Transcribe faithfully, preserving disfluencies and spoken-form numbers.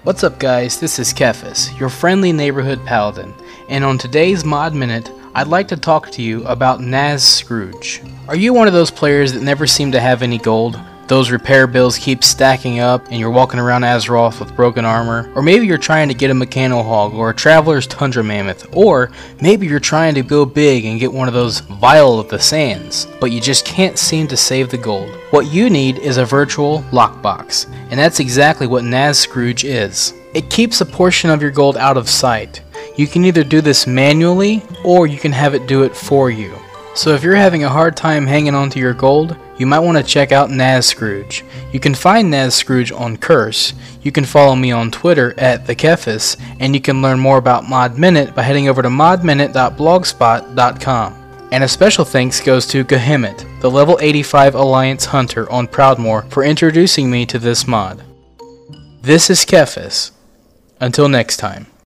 What's up guys, this is Kephis, your friendly neighborhood paladin, and on today's Mod Minute, I'd like to talk to you about Naz Scrooge. Are you one of those players that never seem to have any gold? Those repair bills keep stacking up and you're walking around Azeroth with broken armor? Or maybe you're trying to get a Mechano Hog or a Traveler's Tundra Mammoth, or maybe you're trying to go big and get one of those Vial of the Sands, but you just can't seem to save the gold. What you need is a virtual lockbox, and that's exactly what Naz Scrooge is. It keeps a portion of your gold out of sight. You can either do this manually, or you can have it do it for you. So if you're having a hard time hanging on to your gold, you might want to check out Naz Scrooge. You can find Naz Scrooge on Curse, you can follow me on Twitter at TheKephis, and you can learn more about Mod Minute by heading over to mod minute dot blogspot dot com. And a special thanks goes to Gahimit, the level eighty-five Alliance Hunter on Proudmoore, for introducing me to this mod. This is Kephis. Until next time.